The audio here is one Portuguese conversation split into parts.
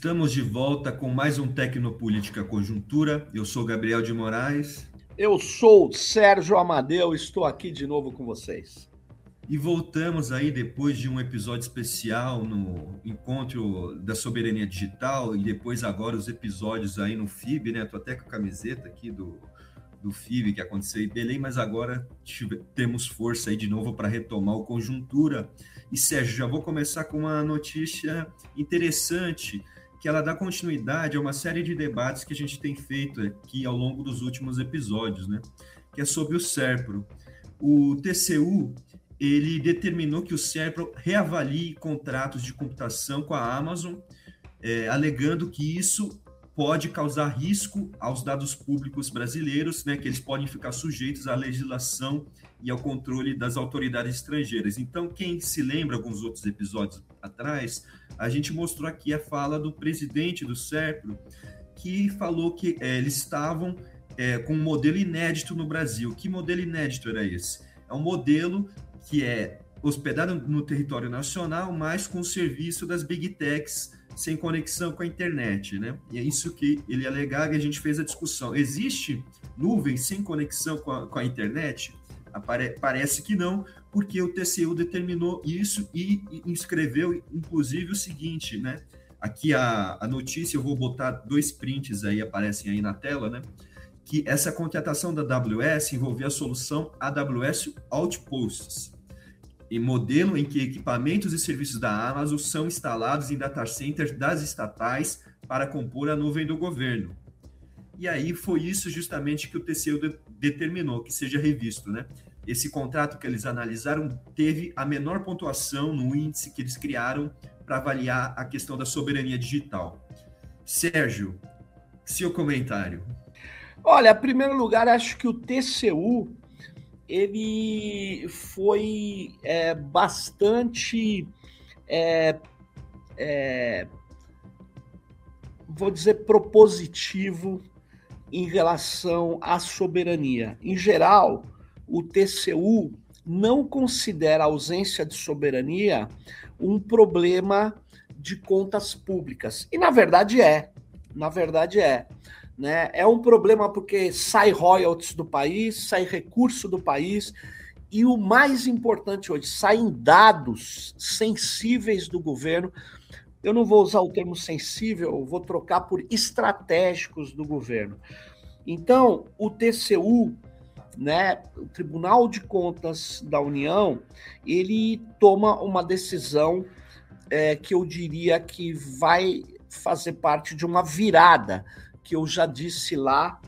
Estamos de volta com mais um Tecnopolítica Conjuntura. Eu sou Gabriel de Moraes. Eu sou Sérgio Amadeu, estou aqui de novo com vocês. E voltamos aí depois de um episódio especial no Encontro da Soberania Digital e depois agora os episódios aí no FIB, né? Estou até com a camiseta aqui do FIB que aconteceu em Belém, mas agora temos força aí de novo para retomar o Conjuntura. E Sérgio, já vou começar com uma notícia interessante, que ela dá continuidade a uma série de debates que a gente tem feito aqui ao longo dos últimos episódios, né? Que é sobre o SERPRO. O TCU, ele determinou que o SERPRO reavalie contratos de computação com a Amazon, alegando que isso pode causar risco aos dados públicos brasileiros, né, que eles podem ficar sujeitos à legislação e ao controle das autoridades estrangeiras. Então, quem se lembra, alguns outros episódios atrás, a gente mostrou aqui a fala do presidente do SERPRO, que falou que eles estavam com um modelo inédito no Brasil. Que modelo inédito era esse? É um modelo que é hospedado no território nacional, mas com o serviço das Big Techs, sem conexão com a internet, né? E é isso que ele alegava e a gente fez a discussão. Existe nuvem sem conexão com a internet? Parece que não, porque o TCU determinou isso e escreveu, inclusive, o seguinte, né? Aqui a notícia, eu vou botar 2 prints aí, aparecem aí na tela, né? Que essa contratação da AWS envolvia a solução AWS Outposts, e modelo em que equipamentos e serviços da Amazon são instalados em data centers das estatais para compor a nuvem do governo. E aí foi isso justamente que o TCU determinou, que seja revisto, né? Esse contrato que eles analisaram teve a menor pontuação no índice que eles criaram para avaliar a questão da soberania digital. Sérgio, seu comentário. Olha, em primeiro lugar, acho que o TCU ele foi bastante, vou dizer, propositivo em relação à soberania. Em geral, o TCU não considera a ausência de soberania um problema de contas públicas. E, na verdade, é. Né? É um problema porque sai royalties do país, sai recurso do país, e o mais importante hoje, saem dados sensíveis do governo. Eu não vou usar o termo sensível, vou trocar por estratégicos do governo. Então, o TCU, né, o Tribunal de Contas da União, ele toma uma decisão que eu diria que vai fazer parte de uma virada, que eu já disse lá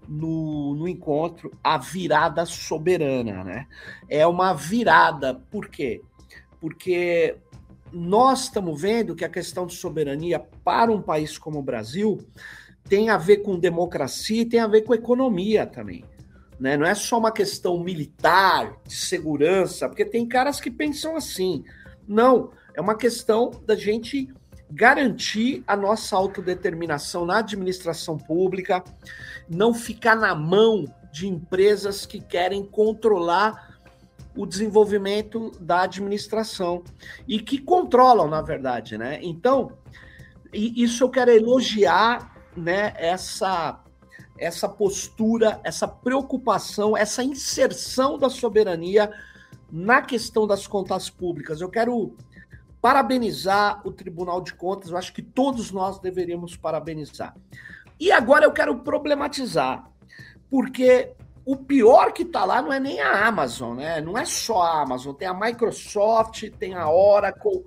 no encontro, a virada soberana, né? É uma virada, por quê? Porque nós estamos vendo que a questão de soberania para um país como o Brasil tem a ver com democracia e tem a ver com economia também, né? Não é só uma questão militar, de segurança, porque tem caras que pensam assim. Não, é uma questão da gente garantir a nossa autodeterminação na administração pública, não ficar na mão de empresas que querem controlar o desenvolvimento da administração e que controlam, na verdade, né? Então, isso eu quero elogiar, né, essa postura, essa preocupação, essa inserção da soberania na questão das contas públicas. Eu quero parabenizar o Tribunal de Contas, eu acho que todos nós deveríamos parabenizar. E agora eu quero problematizar, porque o pior que está lá não é nem a Amazon, né? Não é só a Amazon, tem a Microsoft, tem a Oracle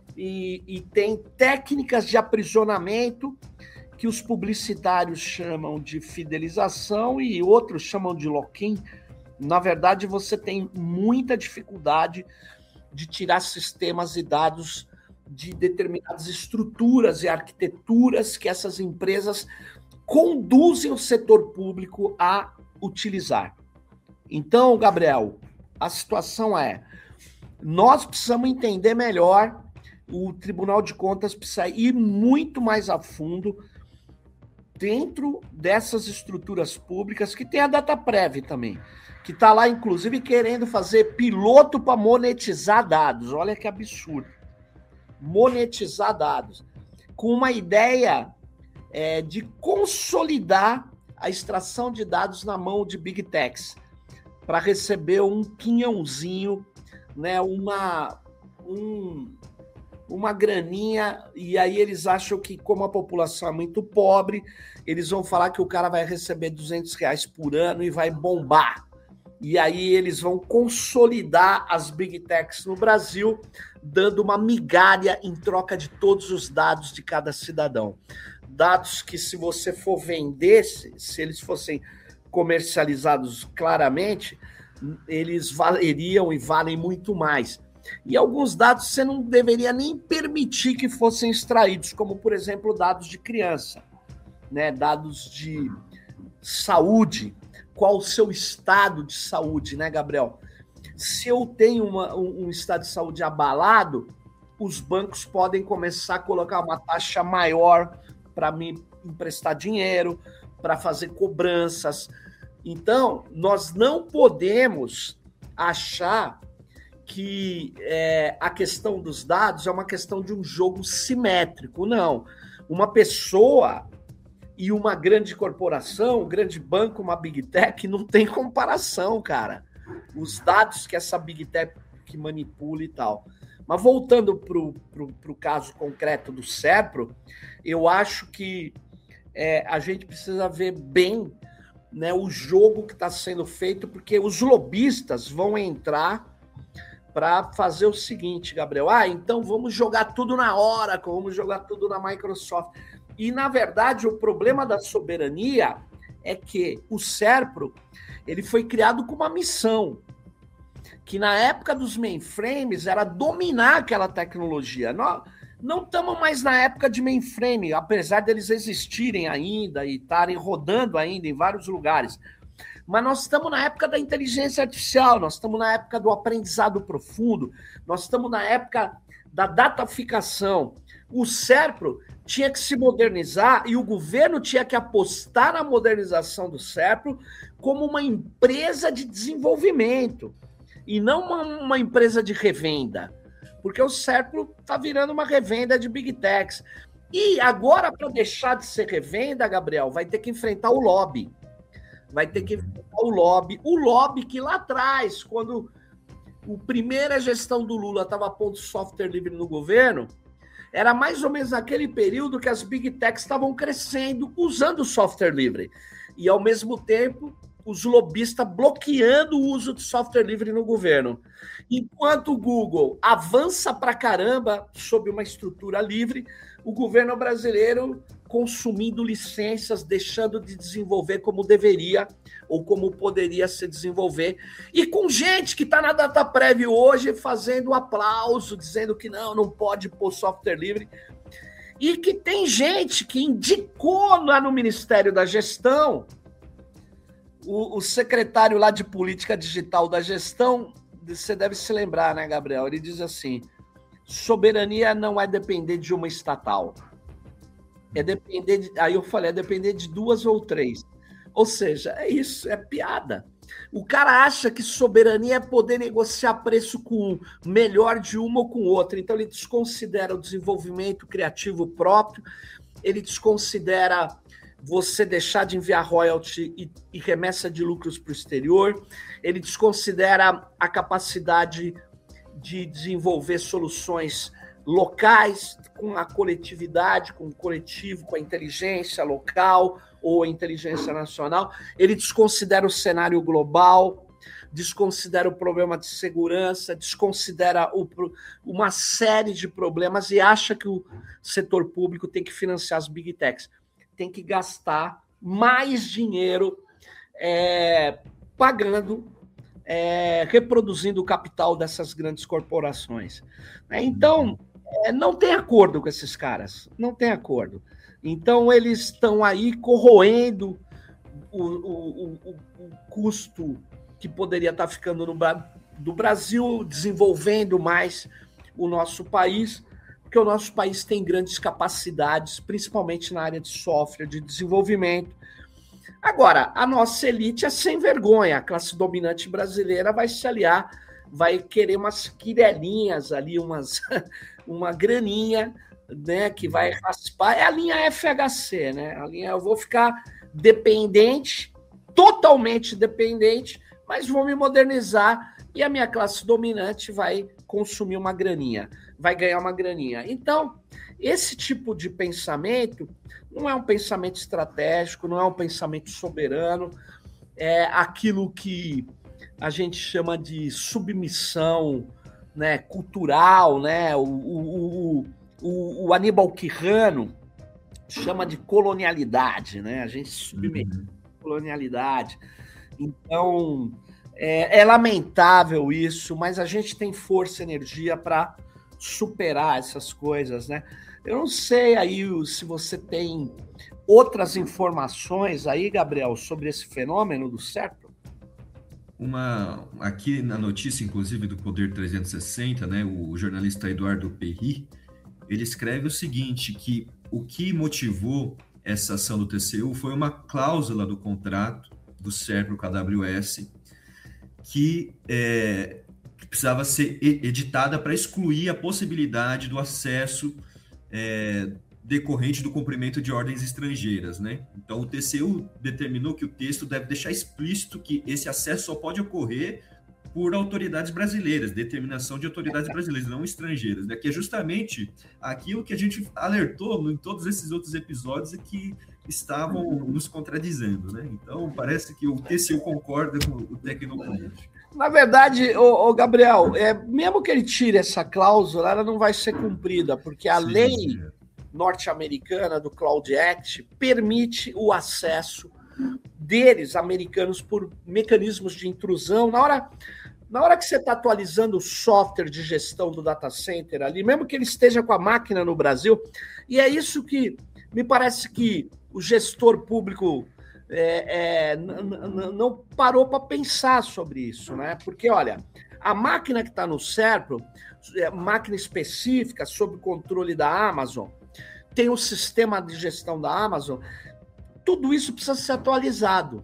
e tem técnicas de aprisionamento que os publicitários chamam de fidelização e outros chamam de lock-in. Na verdade, você tem muita dificuldade de tirar sistemas e dados de determinadas estruturas e arquiteturas que essas empresas conduzem o setor público a utilizar. Então, Gabriel, a situação é, nós precisamos entender melhor, o Tribunal de Contas precisa ir muito mais a fundo dentro dessas estruturas públicas, que tem a DataPrev também, que está lá, inclusive, querendo fazer piloto para monetizar dados. Olha que absurdo. Monetizar dados. com uma ideia de consolidar a extração de dados na mão de Big Techs, para receber um quinhãozinho, né, uma graninha, e aí eles acham que, como a população é muito pobre, eles vão falar que o cara vai receber R$200 por ano e vai bombar. E aí eles vão consolidar as Big Techs no Brasil, dando uma migalha em troca de todos os dados de cada cidadão. Dados que, se você for vender, se eles fossem comercializados claramente, eles valeriam e valem muito mais. E alguns dados você não deveria nem permitir que fossem extraídos, como, por exemplo, dados de criança, né? Dados de saúde. Qual o seu estado de saúde, né, Gabriel? Se eu tenho um estado de saúde abalado, os bancos podem começar a colocar uma taxa maior para me emprestar dinheiro, para fazer cobranças. Então, nós não podemos achar que a questão dos dados é uma questão de um jogo simétrico. Não. Uma pessoa e uma grande corporação, um grande banco, uma Big Tech, não tem comparação, cara. Os dados que essa Big Tech que manipula e tal. Mas voltando para o caso concreto do Serpro, eu acho que a gente precisa ver bem, né, o jogo que está sendo feito, porque os lobistas vão entrar para fazer o seguinte, Gabriel. Então vamos jogar tudo na Oracle, vamos jogar tudo na Microsoft. E, na verdade, o problema da soberania é que o Serpro ele foi criado com uma missão, que na época dos mainframes era dominar aquela tecnologia. Nós não estamos mais na época de mainframe, apesar deles existirem ainda e estarem rodando ainda em vários lugares. Mas nós estamos na época da inteligência artificial, nós estamos na época do aprendizado profundo, nós estamos na época da dataficação. O Serpro tinha que se modernizar e o governo tinha que apostar na modernização do Serpro como uma empresa de desenvolvimento e não uma empresa de revenda, porque o Serpro está virando uma revenda de Big Techs. E agora, para deixar de ser revenda, Gabriel, vai ter que enfrentar o lobby. Vai ter que enfrentar o lobby que lá atrás, quando a primeira gestão do Lula estava pondo software livre no governo, era mais ou menos naquele período que as Big Techs estavam crescendo usando software livre. E, ao mesmo tempo, os lobistas bloqueando o uso de software livre no governo. Enquanto o Google avança pra caramba sob uma estrutura livre, o governo brasileiro consumindo licenças, deixando de desenvolver como deveria ou como poderia se desenvolver. E com gente que está na DataPrev hoje fazendo aplauso, dizendo que não pode pôr software livre. E que tem gente que indicou lá no Ministério da Gestão, o secretário lá de Política Digital da Gestão, você deve se lembrar, né, Gabriel? Ele diz assim: soberania não é depender de uma estatal. É depender aí eu falei, é depender de 2 ou 3. Ou seja, é isso, é piada. O cara acha que soberania é poder negociar preço com um, melhor de uma ou com outra. Então ele desconsidera o desenvolvimento criativo próprio, ele desconsidera você deixar de enviar royalty e remessa de lucros para o exterior, ele desconsidera a capacidade de desenvolver soluções locais, com a coletividade, com o coletivo, com a inteligência local ou a inteligência nacional. Ele desconsidera o cenário global, desconsidera o problema de segurança, desconsidera uma série de problemas e acha que o setor público tem que financiar as Big Techs. Tem que gastar mais dinheiro pagando, reproduzindo o capital dessas grandes corporações. Então, não tem acordo com esses caras, não tem acordo. Então, eles estão aí corroendo o custo que poderia estar ficando do Brasil, desenvolvendo mais o nosso país, porque o nosso país tem grandes capacidades, principalmente na área de software, de desenvolvimento. Agora, a nossa elite é sem vergonha, a classe dominante brasileira vai se aliar, vai querer umas quirelinhas ali, uma graninha né, que vai raspar, é a linha FHC, né? A linha, eu vou ficar dependente, totalmente dependente, mas vou me modernizar e a minha classe dominante vai consumir uma graninha, vai ganhar uma graninha. Então, esse tipo de pensamento não é um pensamento estratégico, não é um pensamento soberano, é aquilo que a gente chama de submissão, né, cultural, né? O Aníbal Quirrano chama de colonialidade, né? A gente submete a colonialidade. Então, é lamentável isso, mas a gente tem força e energia para superar essas coisas, né? Eu não sei aí se você tem outras informações aí, Gabriel, sobre esse fenômeno do SERPRO. Aqui na notícia, inclusive, do Poder 360, né, o jornalista Eduardo Perry, ele escreve o seguinte, que o que motivou essa ação do TCU foi uma cláusula do contrato do SERPRO com a AWS que precisava ser editada para excluir a possibilidade do acesso decorrente do cumprimento de ordens estrangeiras, né? Então, o TCU determinou que o texto deve deixar explícito que esse acesso só pode ocorrer por autoridades brasileiras, determinação de autoridades brasileiras, não estrangeiras, né? Que é justamente aquilo que a gente alertou em todos esses outros episódios e que estavam nos contradizendo, né? Então, parece que o TCU concorda com o tecnopolítico. Na verdade, o Gabriel, mesmo que ele tire essa cláusula, ela não vai ser cumprida, porque a lei norte-americana do Cloud Act permite o acesso deles, americanos, por mecanismos de intrusão. Na hora que você está atualizando o software de gestão do data center ali, mesmo que ele esteja com a máquina no Brasil, e é isso que me parece que o gestor público não parou para pensar sobre isso, né? Porque, olha, a máquina que está no SERPRO, máquina específica, sob o controle da Amazon, tem o sistema de gestão da Amazon, tudo isso precisa ser atualizado.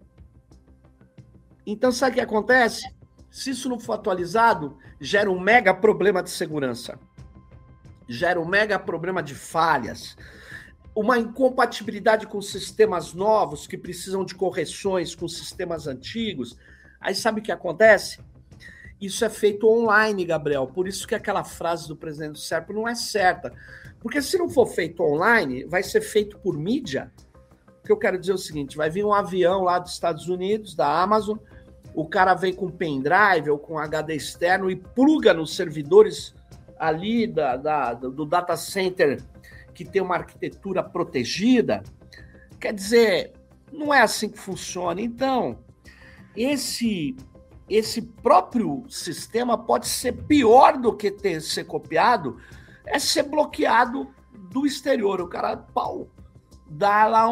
Então, sabe o que acontece? Se isso não for atualizado, gera um mega problema de segurança, gera um mega problema de falhas, uma incompatibilidade com sistemas novos que precisam de correções com sistemas antigos. Aí sabe o que acontece? Isso é feito online, Gabriel. Por isso que aquela frase do presidente do SERPRO não é certa. Porque se não for feito online, vai ser feito por mídia. O que eu quero dizer é o seguinte, vai vir um avião lá dos Estados Unidos, da Amazon, o cara vem com pendrive ou com HD externo e pluga nos servidores ali do data center que tem uma arquitetura protegida. Quer dizer, não é assim que funciona. Então, esse próprio sistema pode ser pior do que ser copiado, é ser bloqueado do exterior. O cara, dá lá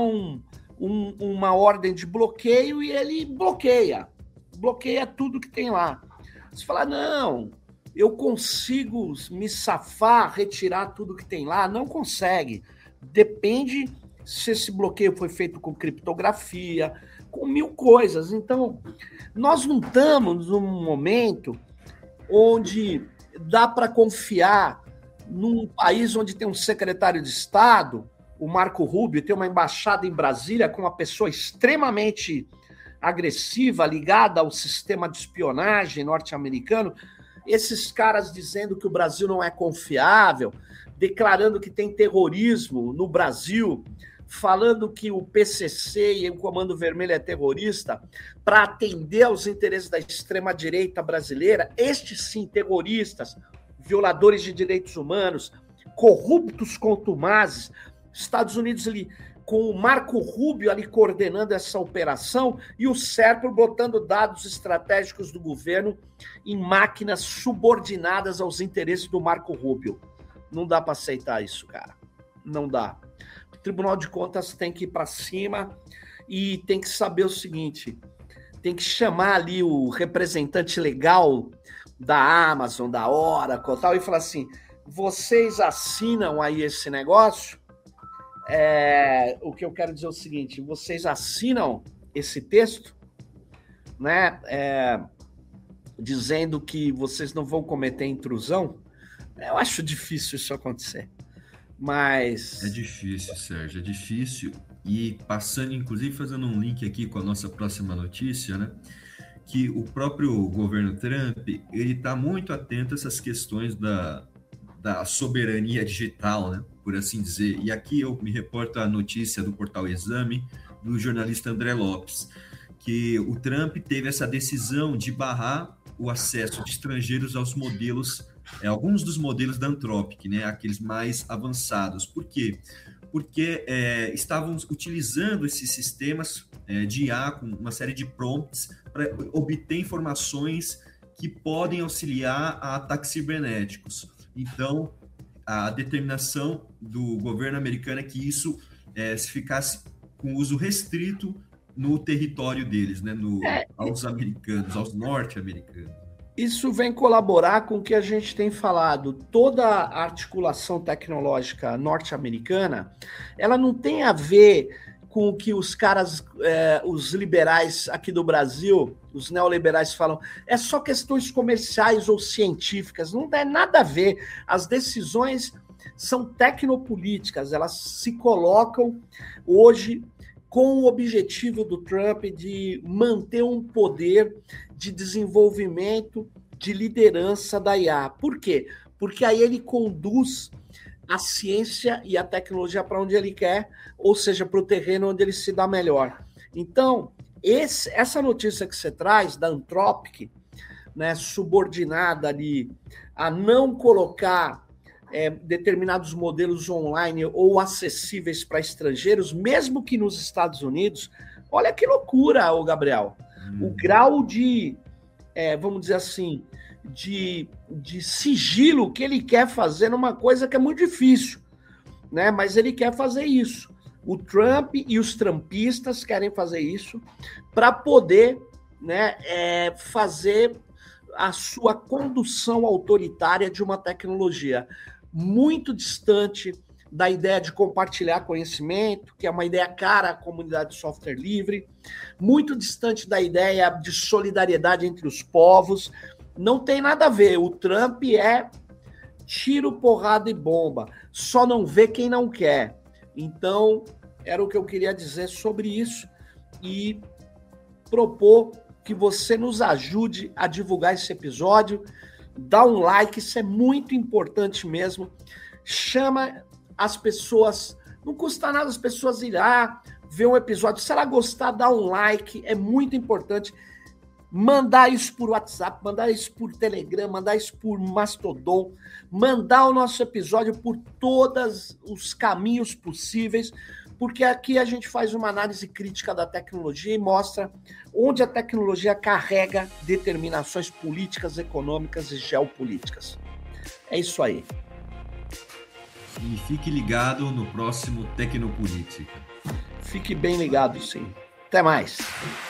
uma ordem de bloqueio e ele bloqueia tudo que tem lá. Você fala, não, eu consigo me safar, retirar tudo que tem lá. Não consegue. Depende se esse bloqueio foi feito com criptografia, com 1000 coisas. Então, nós não estamos num momento onde dá para confiar num país onde tem um secretário de Estado, o Marco Rubio, tem uma embaixada em Brasília com uma pessoa extremamente agressiva, ligada ao sistema de espionagem norte-americano, esses caras dizendo que o Brasil não é confiável, declarando que tem terrorismo no Brasil, falando que o PCC e o Comando Vermelho é terrorista, para atender aos interesses da extrema-direita brasileira, estes sim, terroristas, violadores de direitos humanos, corruptos contumazes, Estados Unidos ali, com o Marco Rubio ali coordenando essa operação e o SERPRO botando dados estratégicos do governo em máquinas subordinadas aos interesses do Marco Rubio. Não dá para aceitar isso, cara. Não dá. O Tribunal de Contas tem que ir para cima e tem que saber o seguinte, tem que chamar ali o representante legal da Amazon, da Oracle e tal, e falar assim, vocês assinam aí esse negócio? O que eu quero dizer é o seguinte, vocês assinam esse texto, né, dizendo que vocês não vão cometer intrusão? Eu acho difícil isso acontecer. Mas... É difícil, Sérgio, é difícil. E passando, inclusive, fazendo um link aqui com a nossa próxima notícia, né? Que o próprio governo Trump, ele está muito atento a essas questões da soberania digital, né? Por assim dizer. E aqui eu me reporto a notícia do portal Exame, do jornalista André Lopes, que o Trump teve essa decisão de barrar o acesso de estrangeiros aos modelos, alguns dos modelos da Anthropic, né, aqueles mais avançados. Por quê? Porque estavam utilizando esses sistemas de IA com uma série de prompts para obter informações que podem auxiliar a ataques cibernéticos. Então, a determinação do governo americano é que isso se ficasse com uso restrito no território deles, né, aos americanos, aos norte-americanos. Isso vem colaborar com o que a gente tem falado. Toda a articulação tecnológica norte-americana, ela não tem a ver com o que os caras, os liberais aqui do Brasil, os neoliberais falam, é só questões comerciais ou científicas, não tem nada a ver. As decisões são tecnopolíticas, elas se colocam hoje com o objetivo do Trump de manter um poder de desenvolvimento, de liderança da IA. Por quê? Porque aí ele conduz a ciência e a tecnologia para onde ele quer, ou seja, para o terreno onde ele se dá melhor. Então, essa notícia que você traz da Anthropic, né, subordinada ali a não colocar determinados modelos online ou acessíveis para estrangeiros, mesmo que nos Estados Unidos, olha que loucura, ô Gabriel. O grau de, vamos dizer assim, de sigilo que ele quer fazer numa coisa que é muito difícil, né? Mas ele quer fazer isso. O Trump e os trumpistas querem fazer isso para poder, né, fazer a sua condução autoritária de uma tecnologia muito distante da ideia de compartilhar conhecimento, que é uma ideia cara à comunidade de software livre, muito distante da ideia de solidariedade entre os povos. Não tem nada a ver. O Trump é tiro, porrada e bomba. Só não vê quem não quer. Então, era o que eu queria dizer sobre isso e propor que você nos ajude a divulgar esse episódio. Dá um like, isso é muito importante mesmo. Chama as pessoas, não custa nada as pessoas ir lá, ver um episódio. Se ela gostar, dá um like, é muito importante. Mandar isso por WhatsApp, mandar isso por Telegram, mandar isso por Mastodon, mandar o nosso episódio por todos os caminhos possíveis, porque aqui a gente faz uma análise crítica da tecnologia e mostra onde a tecnologia carrega determinações políticas, econômicas e geopolíticas. É isso aí. E fique ligado no próximo Tecnopolítica. Fique bem ligado, sim. Até mais.